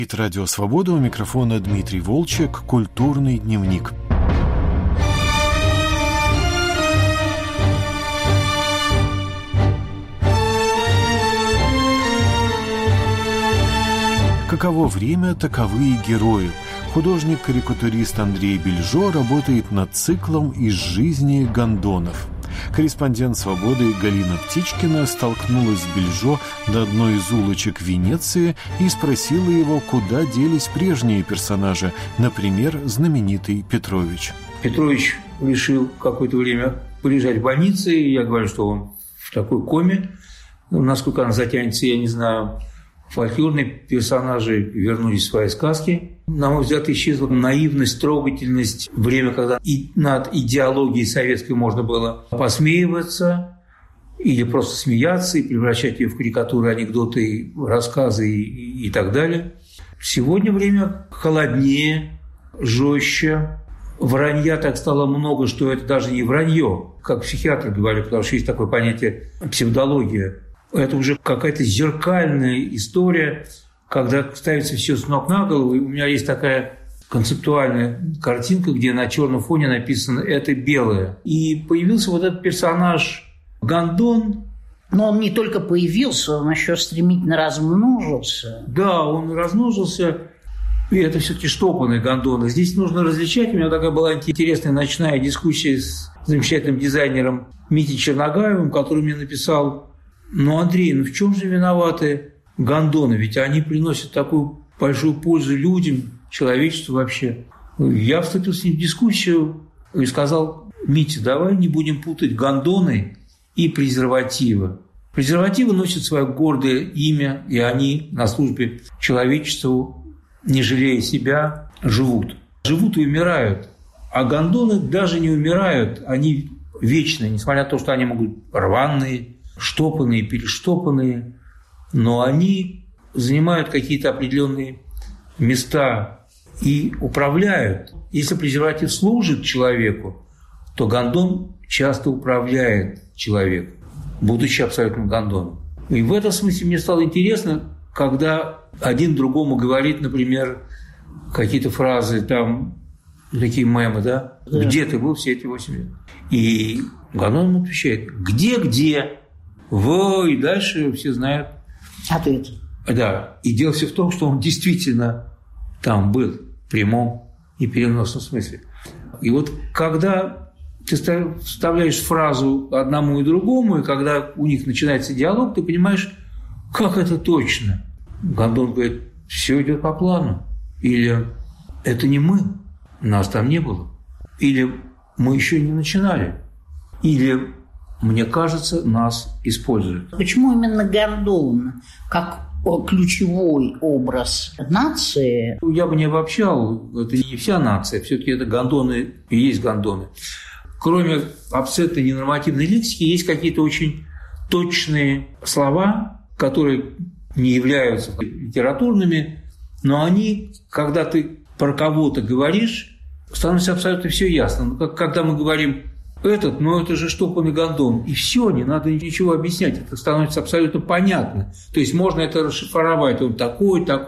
Радио «Свобода», у микрофона Дмитрий Волчек, «Культурный дневник». Каково время, таковы и герои. Художник-карикатурист Андрей Бельжо работает над циклом из жизни гондонов. Корреспондент «Свободы» Галина Птичкина столкнулась с Бельжо до одной из улочек Венеции и спросила его, куда делись прежние персонажи, например, знаменитый Петрович. Петрович решил какое-то время полежать в больнице, и я говорю, что он в такой коме. Насколько она затянется, я не знаю. Фольклорные персонажи вернулись в свои сказки. На мой взгляд, исчезла наивность, трогательность. Время, когда и над идеологией советской можно было посмеиваться или просто смеяться и превращать ее в карикатуры, анекдоты, рассказы и так далее. Сегодня время холоднее, жестче. Вранья так стало много, что это даже не вранье, как психиатры говорят, потому что есть такое понятие псевдология. Это уже какая-то зеркальная история, когда ставится все с ног на голову. И у меня есть такая концептуальная картинка, где на черном фоне написано «это белое». И появился вот этот персонаж Гондон. Но он не только появился, он еще стремительно размножился. Да, он размножился, и это все-таки штопанные гондоны. Здесь нужно различать. У меня такая была интересная ночная дискуссия с замечательным дизайнером Митей Черногаевым, который мне написал: Андрей, в чем же виноваты гондоны? Ведь они приносят такую большую пользу людям, человечеству вообще. Я вступил с ним в дискуссию и сказал: Митя, давай не будем путать гондоны и презервативы. Презервативы носят свое гордое имя, и они на службе человечеству, не жалея себя, живут. Живут и умирают. А гондоны даже не умирают, они вечные, несмотря на то, что они могут быть рваные, штопанные, перештопанные, но они занимают какие-то определенные места и управляют. Если презерватив служит человеку, то гондон часто управляет человеком, будучи абсолютным гондоном. И в этом смысле мне стало интересно, когда один другому говорит, например, какие-то фразы, там, такие мемы, да? «Где ты был все эти 8 лет?» И гондон ему отвечает: «Где?» И дальше все знают ответ. Да. И дело все в том, что он действительно там был в прямом и переносном смысле. И вот когда ты вставляешь фразу одному и другому, и когда у них начинается диалог, ты понимаешь, как это точно. Гондон говорит: все идет по плану. Или это не мы, нас там не было. Или мы еще не начинали. Или мне кажется, нас используют. Почему именно гондон как ключевой образ нации? Я бы не обобщал, это не вся нация, все-таки это гондоны и есть гондоны. Кроме абсолютно ненормативной лексики, есть какие-то очень точные слова, которые не являются литературными, но они, когда ты про кого-то говоришь, становится абсолютно все ясно. Когда мы говорим это же штопанный гондон. И все, не надо ничего объяснять. Это становится абсолютно понятно. То есть можно это расшифровать. Он такой. Но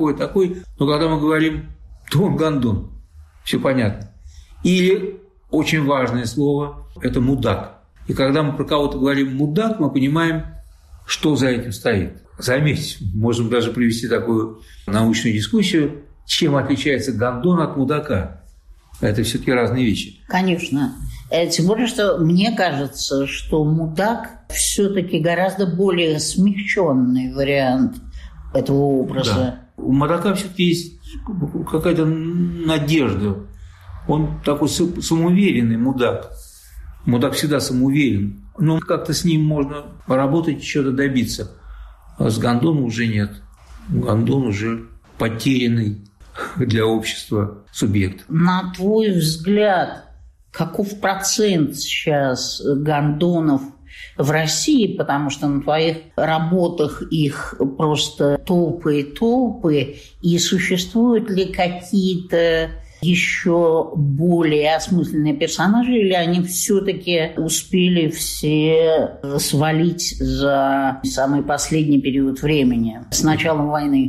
когда мы говорим, то он гондон. Все понятно. Или очень важное слово – это мудак. И когда мы про кого-то говорим мудак, мы понимаем, что за этим стоит. Заметьте, можем даже привести такую научную дискуссию, чем отличается гондон от мудака. Это все-таки разные вещи. Конечно. Тем более, что мне кажется, что мудак все-таки гораздо более смягченный вариант этого образа. Да. У мудака все-таки есть какая-то надежда. Он такой самоуверенный мудак. Мудак всегда самоуверен. Но как-то с ним можно поработать, чего-то добиться. А с гондоном уже нет. Гондон уже потерянный для общества субъект. На твой взгляд, каков процент сейчас гондонов в России, потому что на твоих работах их просто толпы и толпы, и существуют ли какие-то еще более осмысленные персонажи, или они все-таки успели все свалить за самый последний период времени, с началом войны?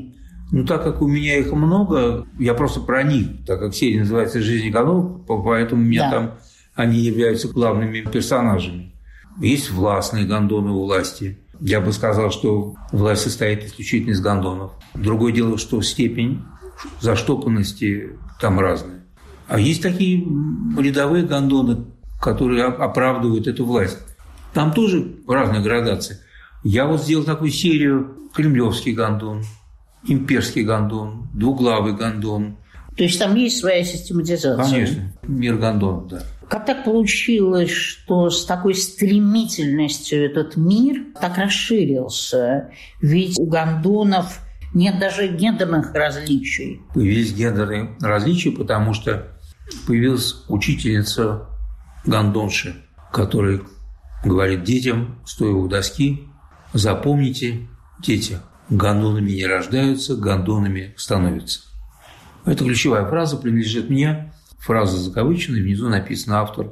Ну, так как у меня их много, я просто проник, так как серия называется «Жизнь гондонов», поэтому у меня там они являются главными персонажами. Есть властные гондоны у власти. Я бы сказал, что власть состоит исключительно из гондонов. Другое дело, что степень заштопанности там разная. А есть такие рядовые гондоны, которые оправдывают эту власть. Там тоже разные градации. Я вот сделал такую серию «Кремлевский гондон», «Имперский гондон», «Двуглавый гондон». То есть там есть своя систематизация? Конечно, мир гондонов, да. Как так получилось, что с такой стремительностью этот мир так расширился? Ведь у гондонов нет даже гендерных различий. Появились гендерные различия, потому что появилась учительница гондонши, которая говорит детям, стоя у доски: запомните, дети, гондонами не рождаются, гондонами становятся. Эта ключевая фраза принадлежит мне. Фраза закавычена, внизу написано автор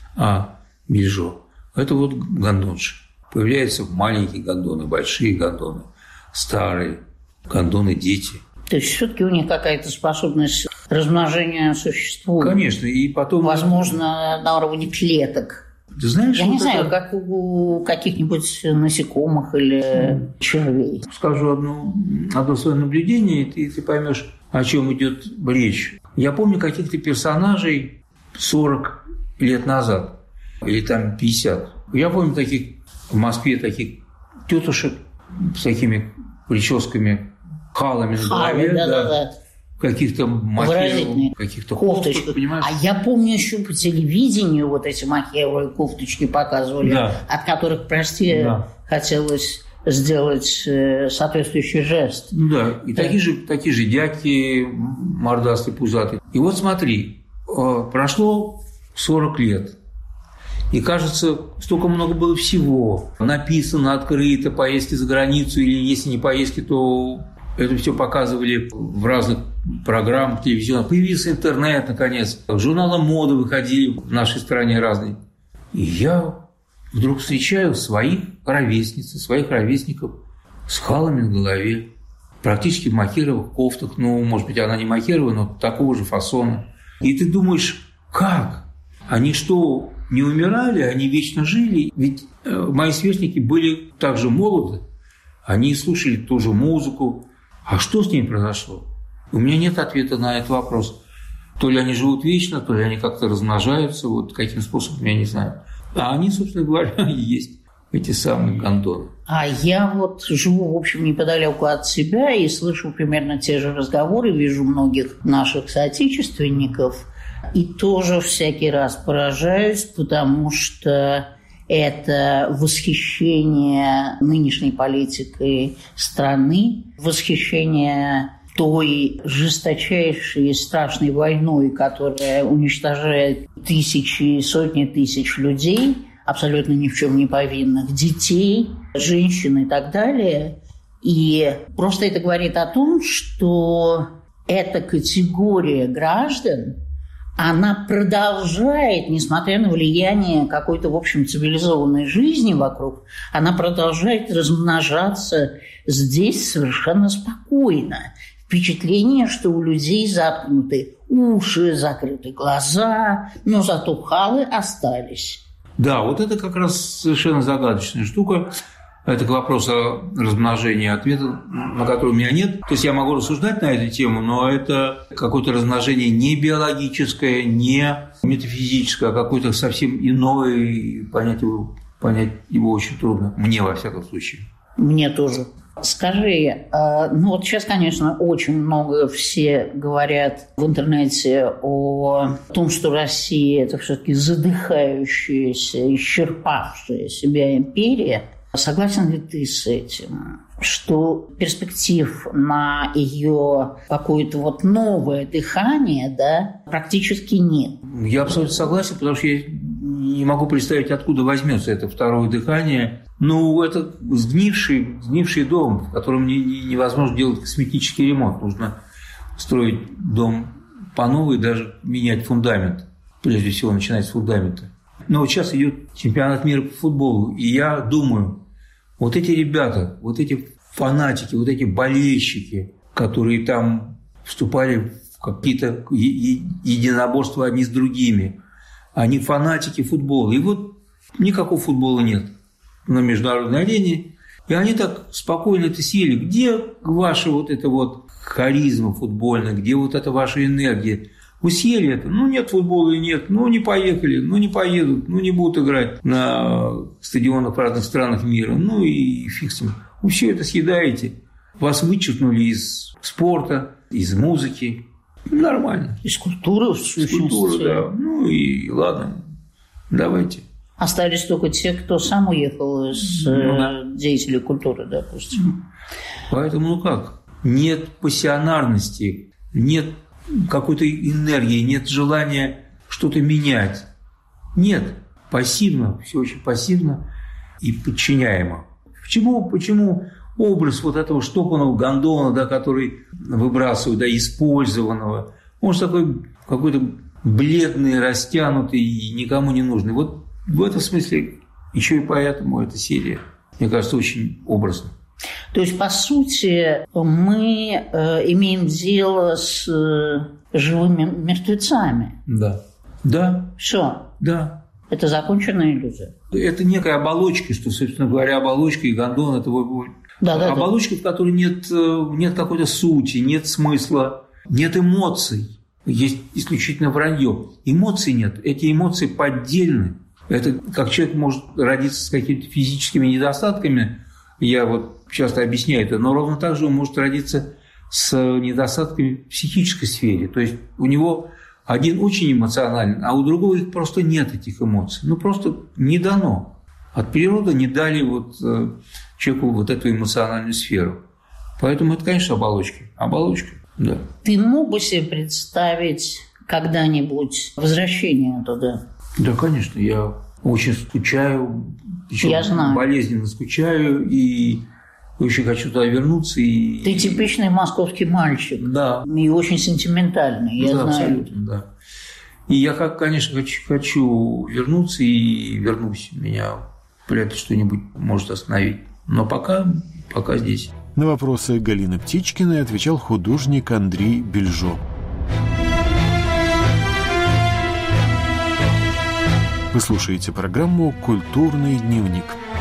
А. Бельжо. Это вот гондонши. Появляются маленькие гондоны, большие гондоны, старые гондоны, дети. То есть все-таки у них какая-то способность размножения существует? Конечно, и потом... Возможно, на уровне клеток. Ты знаешь, я не знаю, как у каких-нибудь насекомых или червей. Скажу одно свое наблюдение, и ты поймешь, о чем идет речь. Я помню каких-то персонажей 40 лет назад, или там 50. Я помню таких в Москве, таких тетушек с такими прическами, халами на голове, да. Каких-то махеровых, каких-то кофточек, понимаешь? А я помню еще по телевидению вот эти махеровые кофточки показывали, от которых, прости, хотелось сделать соответствующий жест. Ну да, и такие же дядьки мордастые, пузатые. И вот смотри, прошло 40 лет, и, кажется, столько много было всего. Написано, открыто, поездки за границу, или если не поездки, то это все показывали в разных программах телевизионных. Появился интернет, наконец. Журналы моды выходили в нашей стране разные. И я вдруг встречаю своих ровесниц, своих ровесников с халами на голове, практически в махеровых кофтах. Ну, может быть, она не махеровая, но такого же фасона. И ты думаешь, как? Они что, не умирали? Они вечно жили? Ведь мои сверстники были также молоды. Они слушали ту же музыку. А что с ними произошло? У меня нет ответа на этот вопрос. То ли они живут вечно, то ли они как-то размножаются. Вот каким способом, я не знаю. А они, собственно говоря, и есть эти самые гондоны. А я вот живу, в общем, неподалеку от себя и слышу примерно те же разговоры, вижу многих наших соотечественников, и тоже всякий раз поражаюсь, потому что это восхищение нынешней политикой страны, восхищение той жесточайшей и страшной войной, которая уничтожает тысячи и сотни тысяч людей, абсолютно ни в чем не повинных, детей, женщин и так далее. И просто это говорит о том, что эта категория граждан, она продолжает, несмотря на влияние какой-то, в общем, цивилизованной жизни вокруг, она продолжает размножаться здесь совершенно спокойно. Впечатление, что у людей заткнуты уши, закрыты глаза, но зато халы остались. Да, вот это как раз совершенно загадочная штука. Это к вопросу о размножении, ответа на который у меня нет. То есть я могу рассуждать на эту тему, но это какое-то размножение не биологическое, не метафизическое, а какое-то совсем иное, и понять его очень трудно. Мне, во всяком случае. Мне тоже. Скажи, ну вот сейчас, конечно, очень много все говорят в интернете о том, что Россия – это все-таки задыхающаяся, исчерпавшая себя империя. Согласен ли ты с этим, что перспектив на ее какое-то вот новое дыхание, да, практически нет? Я абсолютно согласен, потому что я не могу представить, откуда возьмется это второе дыхание. Ну, это сгнивший дом, в котором невозможно делать косметический ремонт. Нужно строить дом по новой, даже менять фундамент. Прежде всего, начинать с фундамента. Но вот сейчас идет чемпионат мира по футболу, и я думаю, вот эти ребята, вот эти фанатики, вот эти болельщики, которые там вступали в какие-то единоборства одни с другими. Они фанатики футбола. И вот никакого футбола нет на международной арене. И они так спокойно это съели. Где ваша вот эта вот харизма футбольная, где вот эта ваша энергия? Вы съели это? Ну, нет футбола и нет. Ну, не поехали, ну, не поедут, ну, не будут играть на стадионах в разных странах мира. Ну, и фиг с ним. Вы все это съедаете. Вас вычеркнули из спорта, из музыки. Нормально. Из культуры, в сущности. Из культуры, да. Ну, и ладно, давайте. Остались только те, кто сам уехал из деятелей культуры, допустим. Поэтому, нет пассионарности, нет какой-то энергии, нет желания что-то менять. Нет. Пассивно, все очень пассивно и подчиняемо. Почему образ вот этого штопанного гондона, да, который выбрасывают, да, использованного, он же такой какой-то бледный, растянутый и никому не нужный. Вот в этом смысле еще и поэтому эта серия, мне кажется, очень образна. То есть, по сути, мы имеем дело с живыми мертвецами. Да. Да. Все. Да. Это законченная иллюзия. Это некая оболочка, что, собственно говоря, оболочка и гондон – это оболочка, в которой нет какой-то сути, нет смысла, нет эмоций. Есть исключительно вранье. Эмоций нет. Эти эмоции поддельны. Это как человек может родиться с какими-то физическими недостатками. Я вот часто объясняю это, но ровно так же он может родиться с недостатками в психической сфере. То есть у него один очень эмоционален, а у другого их просто нет, этих эмоций. Ну, просто не дано. От природы не дали вот человеку вот эту эмоциональную сферу. Поэтому это, конечно, оболочки. Оболочка, да. Ты мог бы себе представить когда-нибудь возвращение туда? Да, конечно. Я очень скучаю. Я знаю. Болезненно скучаю и очень хочу туда вернуться. Ты типичный московский мальчик. Да. И очень сентиментальный, я знаю. Абсолютно, да. И я, конечно, хочу вернуться и вернусь. Меня вряд ли что-нибудь может остановить. Но пока здесь. На вопросы Галины Птичкиной отвечал художник Андрей Бельжо. Вы слушаете программу «Культурный дневник».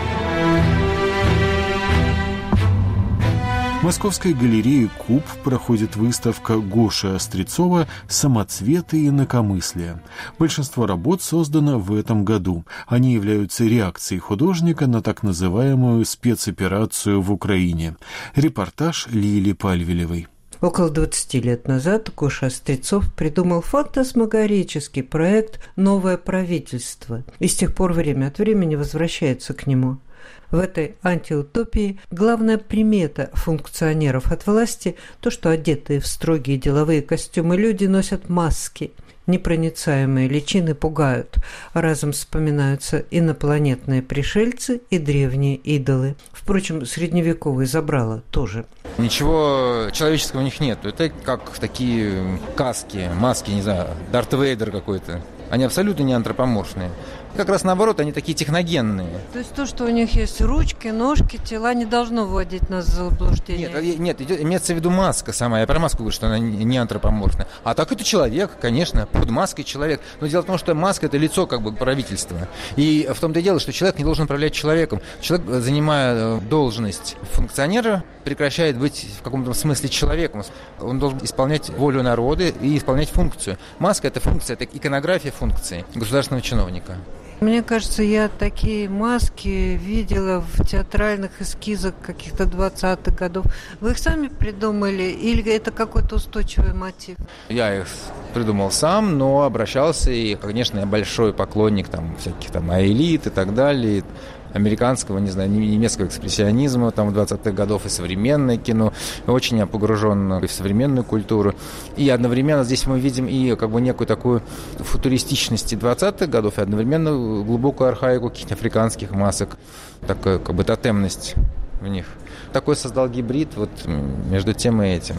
В Московской галерее «Куб» проходит выставка Гоши Острецова «Самоцветы и инакомыслие». Большинство работ создано в этом году. Они являются реакцией художника на так называемую спецоперацию в Украине. Репортаж Лили Пальвелевой. Около 20 лет назад Гоша Острецов придумал фантасмагорический проект «Новое правительство» и с тех пор время от времени возвращается к нему. В этой антиутопии главная примета функционеров от власти – то, что одетые в строгие деловые костюмы люди носят маски. Непроницаемые личины пугают. Разом вспоминаются инопланетные пришельцы и древние идолы. Впрочем, средневековые забрала тоже. Ничего человеческого у них нет. Это как такие каски, маски, не знаю, Дарт Вейдер какой-то. Они абсолютно не антропоморфные. Как раз наоборот, они такие техногенные. То есть то, что у них есть ручки, ножки, тела, не должно вводить нас в заблуждение? Нет, имеется в виду маска сама. Я про маску говорю, что она не антропоморфная. А так это человек, конечно, под маской человек. Но дело в том, что маска – это лицо как бы правительства. И в том-то и дело, что человек не должен управлять человеком. Человек, занимая должность функционера, прекращает быть в каком-то смысле человеком. Он должен исполнять волю народа и исполнять функцию. Маска – это функция, это иконография функции государственного чиновника. Мне кажется, я такие маски видела в театральных эскизах каких-то 20-х годов. Вы их сами придумали или это какой-то устойчивый мотив? Я их придумал сам, но обращался, и, конечно, я большой поклонник там, всяких там элит и так далее, американского, не знаю, немецкого экспрессионизма там 20-х годов и современное кино. Очень я погружен в современную культуру. И одновременно здесь мы видим и как бы некую такую футуристичность 20-х годов, и одновременно глубокую архаику каких-то африканских масок. Такая как бы тотемность в них. Такой создал гибрид вот между тем и этим.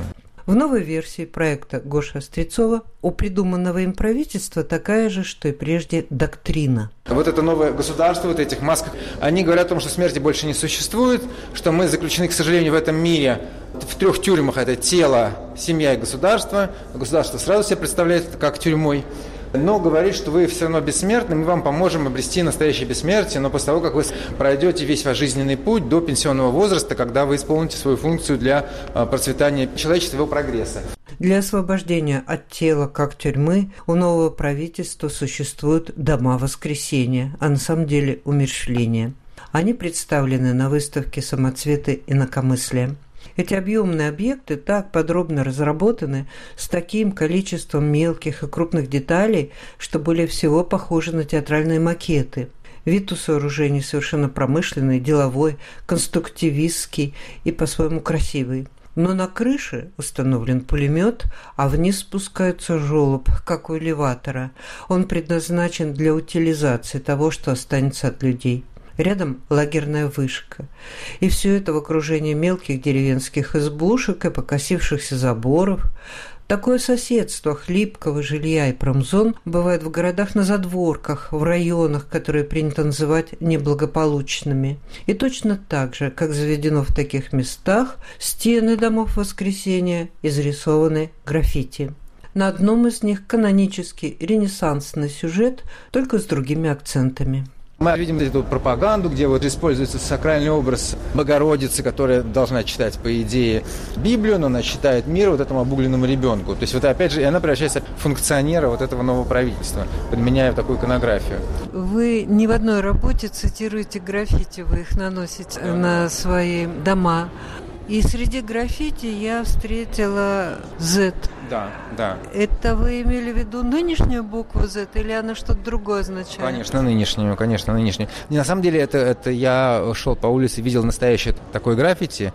В новой версии проекта Гоши Острецова у придуманного им правительства такая же, что и прежде, доктрина. Вот это новое государство, вот этих масках, они говорят о том, что смерти больше не существует, что мы заключены, к сожалению, в этом мире в 3 тюрьмах. Это тело, семья и государство. Государство сразу себе представляет это как тюрьмой. Но говорит, что вы все равно бессмертны, мы вам поможем обрести настоящее бессмертие, но после того, как вы пройдете весь ваш жизненный путь до пенсионного возраста, когда вы исполните свою функцию для процветания человечества и его прогресса. Для освобождения от тела как тюрьмы у нового правительства существуют дома воскресения, а на самом деле умерщвления. Они представлены на выставке «Самоцветы инакомыслия». Эти объемные объекты так подробно разработаны, с таким количеством мелких и крупных деталей, что более всего похожи на театральные макеты. Вид у сооружений совершенно промышленный, деловой, конструктивистский и по-своему красивый. Но на крыше установлен пулемет, а вниз спускается желоб, как у элеватора. Он предназначен для утилизации того, что останется от людей. Рядом лагерная вышка. И все это в окружении мелких деревенских избушек и покосившихся заборов. Такое соседство хлипкого жилья и промзон бывает в городах на задворках, в районах, которые принято называть неблагополучными. И точно так же, как заведено в таких местах, стены домов Воскресения изрисованы граффити. На одном из них канонический ренессансный сюжет, только с другими акцентами. Мы видим эту пропаганду, где вот используется сакральный образ Богородицы, которая должна читать, по идее, Библию, но она читает мир вот этому обугленному ребенку. То есть вот опять же, она превращается в функционера вот этого нового правительства, подменяя такую иконографию. Вы ни в одной работе цитируете граффити, вы их наносите на свои дома. И среди граффити я встретила Z. Да. Это вы имели в виду нынешнюю букву Z или она что-то другое означает? Конечно, нынешнюю. И на самом деле это я шел по улице, видел настоящее такое граффити,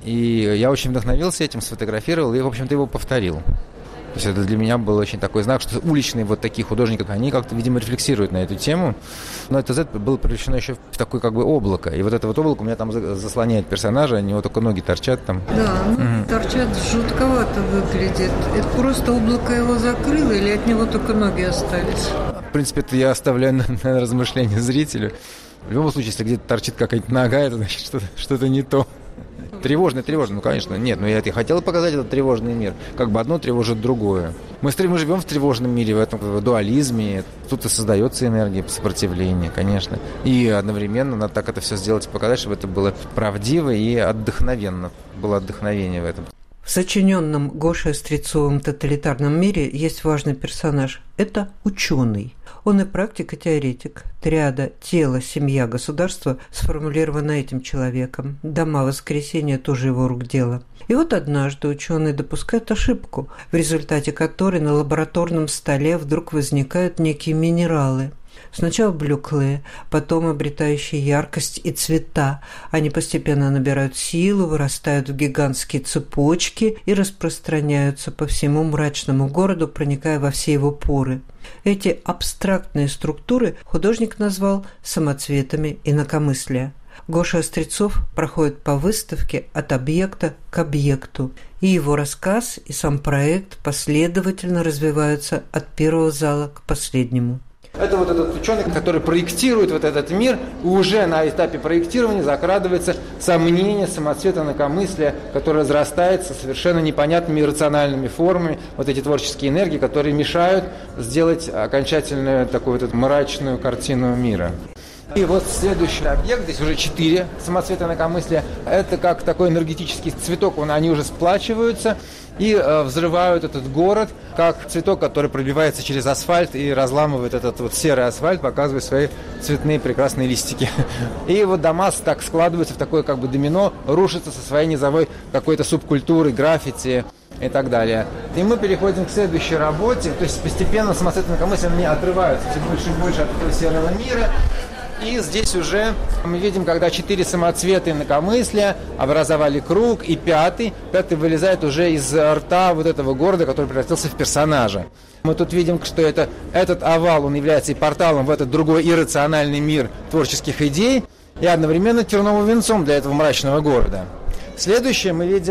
и я очень вдохновился этим, сфотографировал и, в общем-то, его повторил. То есть это для меня был очень такой знак, что уличные вот такие художники, они как-то, видимо, рефлексируют на эту тему. Но это Z было превращено еще в такое как бы облако. И вот это вот облако у меня там заслоняет персонажа, у него только ноги торчат там. Да, торчат, жутковато выглядит. Это просто облако его закрыло или от него только ноги остались? В принципе, это я оставляю на размышление зрителю. В любом случае, если где-то торчит какая-то нога, это значит что-то не то. Тревожно, ну, конечно, нет, но я хотел показать этот тревожный мир, как бы одно тревожит другое. Мы живем в тревожном мире, в этом дуализме, тут и создается энергия сопротивления, конечно. И одновременно надо так это все сделать и показать, чтобы это было правдиво и отдохновенно, было отдохновение в этом. В сочиненном Гошей Острецовым тоталитарном мире есть важный персонаж – это ученый. Он и практик, и теоретик. Триада «тело, семья, государство» сформулирована этим человеком. Дома Воскресения тоже его рук дело. И вот однажды ученый допускает ошибку, в результате которой на лабораторном столе вдруг возникают некие минералы. Сначала блеклые, потом обретающие яркость и цвета. Они постепенно набирают силу, вырастают в гигантские цепочки и распространяются по всему мрачному городу, проникая во все его поры. Эти абстрактные структуры художник назвал самоцветами инакомыслия. Гоша Острецов проходит по выставке от объекта к объекту, и его рассказ и сам проект последовательно развиваются от первого зала к последнему. Это вот этот ученый, который проектирует вот этот мир, и уже на этапе проектирования закрадывается сомнение, самоцвет, инакомыслия, которое разрастается совершенно непонятными иррациональными формами, вот эти творческие энергии, которые мешают сделать окончательную такую вот мрачную картину мира. И вот следующий объект, здесь уже 4 самоцвета инакомыслия, это как такой энергетический цветок, они уже сплачиваются и взрывают этот город, как цветок, который пробивается через асфальт и разламывает этот вот серый асфальт, показывая свои цветные прекрасные листики. И вот дома так складываются в такое как бы домино, рушатся со своей низовой какой-то субкультурой, граффити и так далее. И мы переходим к следующей работе, то есть постепенно самоцветы инакомыслия они отрываются все больше и больше от этого серого мира. И здесь уже мы видим, когда 4 самоцвета инакомыслия образовали круг, и пятый вылезает уже из рта вот этого города, который превратился в персонажа. Мы тут видим, что этот овал, он является и порталом в этот другой иррациональный мир творческих идей, и одновременно терновым венцом для этого мрачного города. Следующее мы видим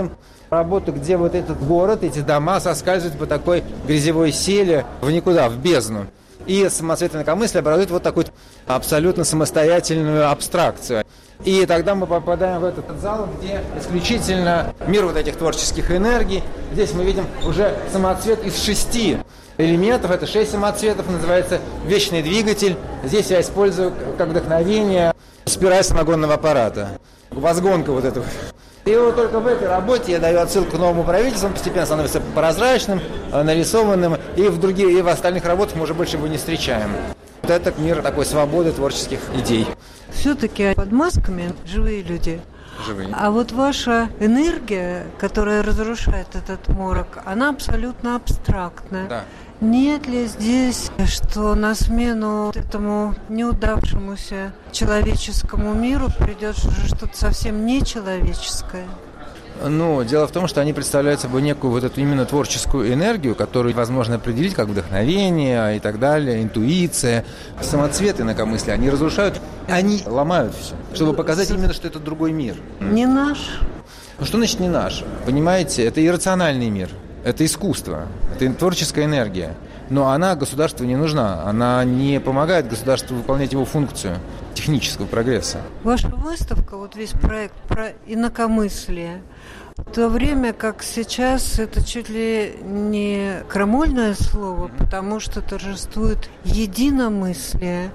работу, где вот этот город, эти дома соскальзывают по такой грязевой селе в никуда, в бездну. И самоцветное инакомыслие образует вот такую абсолютно самостоятельную абстракцию. И тогда мы попадаем в этот зал, где исключительно мир вот этих творческих энергий. Здесь мы видим уже самоцвет из 6 элементов. Это 6 самоцветов, называется вечный двигатель. Здесь я использую как вдохновение спираль самогонного аппарата. Возгонка вот этого. И вот только в этой работе я даю отсылку к новому правительству, он постепенно становится прозрачным, нарисованным, и в остальных работах мы уже больше его не встречаем. Вот это мир такой свободы творческих идей. Все-таки под масками живые люди. Живые. А вот ваша энергия, которая разрушает этот морок, она абсолютно абстрактная. Да. Нет ли здесь, что на смену этому неудавшемуся человеческому миру придет уже что-то совсем нечеловеческое? Ну, дело в том, что они представляют собой некую вот эту именно творческую энергию, которую возможно определить как вдохновение и так далее, интуиция. Самоцветы инакомыслия, они разрушают, они ломают все, чтобы показать именно, что это другой мир. Не наш? Ну, что значит не наш? Понимаете, это иррациональный мир. Это искусство, это творческая энергия. Но она государству не нужна. Она не помогает государству выполнять его функцию технического прогресса. Ваша выставка, вот весь проект про инакомыслие, в то время как сейчас это чуть ли не крамольное слово, потому что торжествует единомыслие.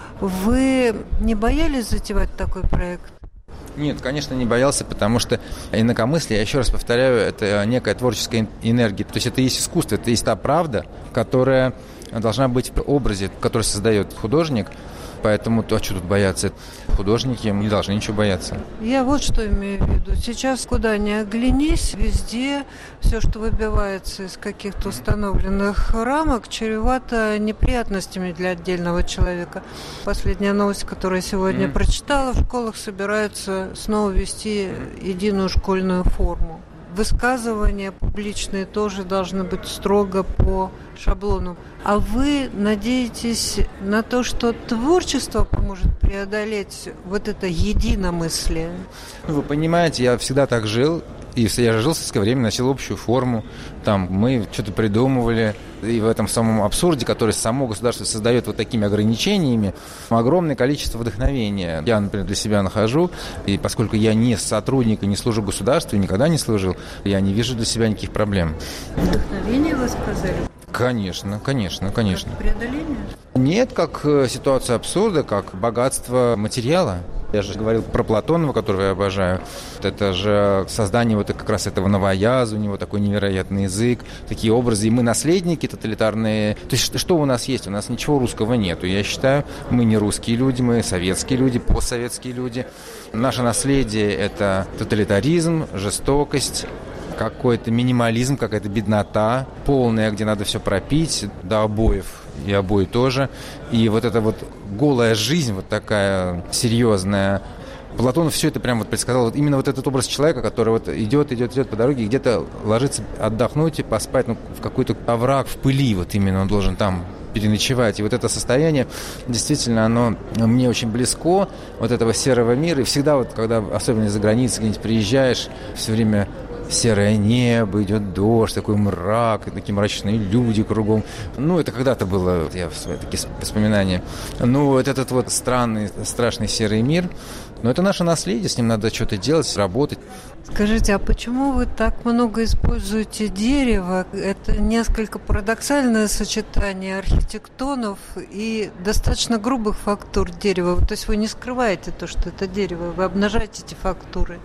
Вы не боялись затевать такой проект? Нет, конечно, не боялся, потому что инакомыслие, я еще раз повторяю, это некая творческая энергия. То есть это есть искусство, это есть та правда, которая должна быть в образе, который создает художник. Поэтому, а что тут бояться? Художники не должны ничего бояться. Я вот что имею в виду. Сейчас куда ни оглянись, везде все, что выбивается из каких-то установленных рамок, чревато неприятностями для отдельного человека. Последняя новость, которую я сегодня прочитала, в школах собираются снова ввести единую школьную форму. Высказывания публичные тоже должны быть строго по шаблону. А вы надеетесь на то, что творчество поможет преодолеть вот это единомыслие? Вы понимаете, я всегда так жил. И я жил в советское время, носил общую форму. Там мы что-то придумывали. И в этом самом абсурде, который само государство создает вот такими ограничениями, огромное количество вдохновения я, например, для себя нахожу. И поскольку я не сотрудник и не служу государству, и никогда не служил, я не вижу для себя никаких проблем. Вдохновение, вы сказали? Конечно. Как преодоление? Нет, как ситуация абсурда, как богатство материала. Я же говорил про Платонова, которого я обожаю. Это же создание вот как раз этого новояза, у него такой невероятный язык, такие образы. И мы наследники тоталитарные. То есть что у нас есть? У нас ничего русского нету. Я считаю, мы не русские люди, мы советские люди, постсоветские люди. Наше наследие – это тоталитаризм, жестокость, какой-то минимализм, какая-то беднота полная, где надо все пропить до обоев, и обои тоже. И вот эта вот голая жизнь, вот такая серьезная. Платонов все это прям вот предсказал. Вот именно вот этот образ человека, который вот идет по дороге, и где-то ложится отдохнуть и поспать, в какой-то овраг в пыли, вот именно он должен там переночевать. И вот это состояние, действительно, оно мне очень близко, вот этого серого мира. И всегда вот, когда, особенно из-за границы, где-нибудь приезжаешь, все время серое небо, идет дождь, такой мрак, такие мрачные люди кругом. Это когда-то было, я свои такие воспоминания. Вот этот вот странный, страшный серый мир, это наше наследие, с ним надо что-то делать, работать. Скажите, а почему вы так много используете дерево? Это несколько парадоксальное сочетание архитектонов и достаточно грубых фактур дерева. То есть вы не скрываете то, что это дерево, вы обнажаете эти фактуры.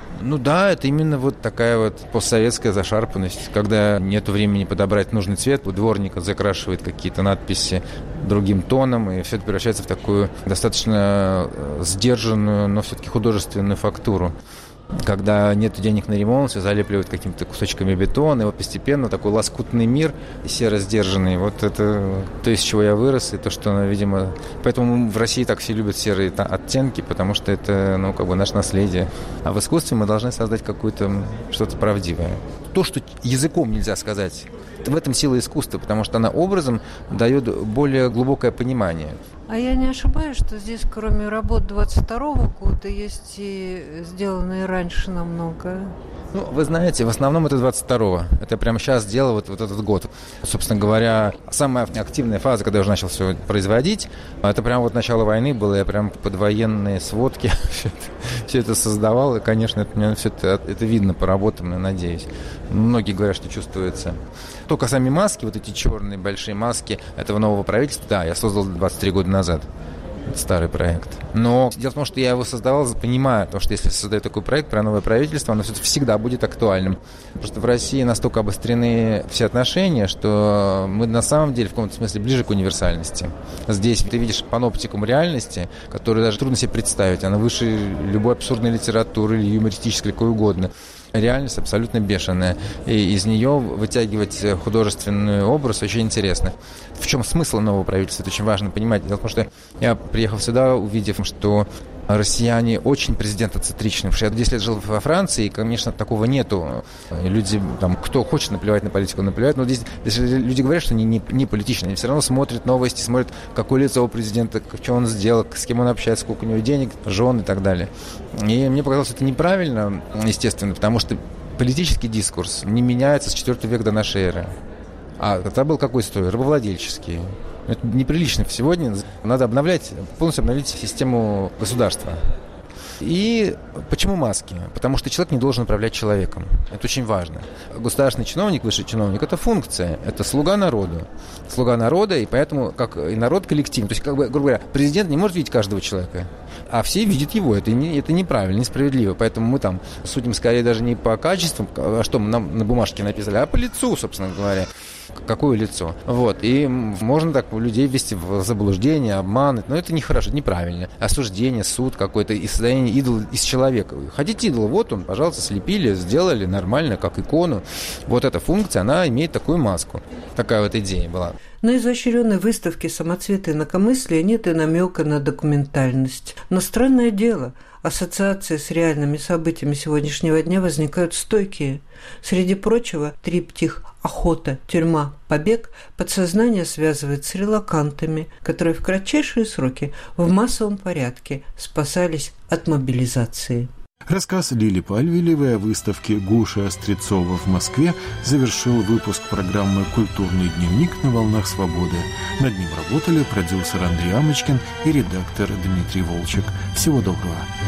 Да, это именно вот такая вот постсоветская зашарпанность, когда нет времени подобрать нужный цвет, у дворника закрашивает какие-то надписи другим тоном, и все это превращается в такую достаточно сдержанную, но все-таки художественную фактуру. Когда нет денег на ремонт, все залепливают какими-то кусочками бетона, и вот постепенно такой лоскутный мир, серо-сдержанный. Вот это то, из чего я вырос, и то, что, видимо... Поэтому в России так все любят серые оттенки, потому что это, наше наследие. А в искусстве мы должны создать что-то правдивое. то, что языком нельзя сказать. В этом сила искусства, потому что она образом дает более глубокое понимание. А я не ошибаюсь, что здесь, кроме работ 22-го года, есть и сделанные раньше намного? Ну, вы знаете, в основном это 22-го. Это прямо сейчас дело вот этот год. Собственно говоря, самая активная фаза, когда я уже начал все производить, это прямо вот начало войны было. Я прям под военные сводки все это создавал. И, конечно, это, мне все это видно по работам, я надеюсь. Многие говорят, что чувствуется. Только сами маски, вот эти черные большие маски этого нового правительства, да, я создал 23 года назад. Старый проект. Но дело в том, что я его создавал, понимая, что если создаю такой проект про новое правительство, оно всегда будет актуальным. Просто в России настолько обострены все отношения, что мы на самом деле в каком-то смысле ближе к универсальности. Здесь ты видишь паноптикум реальности, которую даже трудно себе представить. Она выше любой абсурдной литературы или юмористической, какой угодно. Реальность абсолютно бешеная. И из нее вытягивать художественный образ очень интересно. В чем смысл нового правительства? Это очень важно понимать. Дело в том, что я приехал сюда, увидев, что россияне очень президентоцентричны. Потому что я 10 лет жил во Франции, и, конечно, такого нету. Люди, там, кто хочет наплевать на политику, наплевать. Но здесь люди говорят, что они не политичны. Они все равно смотрят новости, смотрят, какое лицо у президента, что он сделал, с кем он общается, сколько у него денег, жен и так далее. И мне показалось, это неправильно, естественно, потому что политический дискурс не меняется с IV века до нашей эры. А тогда был какой строй? Рабовладельческий. Это неприлично сегодня. Надо полностью обновить систему государства. И почему маски? Потому что человек не должен управлять человеком. Это очень важно. Государственный чиновник, высший чиновник – это функция, это слуга народу. Слуга народа, и поэтому как и народ коллективный. То есть, грубо говоря, президент не может видеть каждого человека, а все видят его. Это неправильно, несправедливо. Поэтому мы там судим скорее даже не по качеству, а что мы нам на бумажке написали, а по лицу, собственно говоря. Какое лицо. Вот. И можно так людей ввести в заблуждение, обман. Но это нехорошо, это неправильно. Осуждение, суд какой-то и создание идола из человека. Хотите идол? Вот он, пожалуйста, слепили, сделали нормально, как икону. Вот эта функция, она имеет такую маску. Такая вот идея была. На изощренной выставке «Самоцветы инакомыслия» нет и намека на документальность. Но странное дело, ассоциации с реальными событиями сегодняшнего дня возникают стойкие. Среди прочего, триптих «Охота, тюрьма, побег» подсознание связывает с релокантами, которые в кратчайшие сроки в массовом порядке спасались от мобилизации. Рассказ Лили Пальвелевой о выставке Гоши Острецова в Москве завершил выпуск программы «Культурный дневник» на «Волнах свободы». Над ним работали продюсер Андрей Амочкин и редактор Дмитрий Волчек. Всего доброго.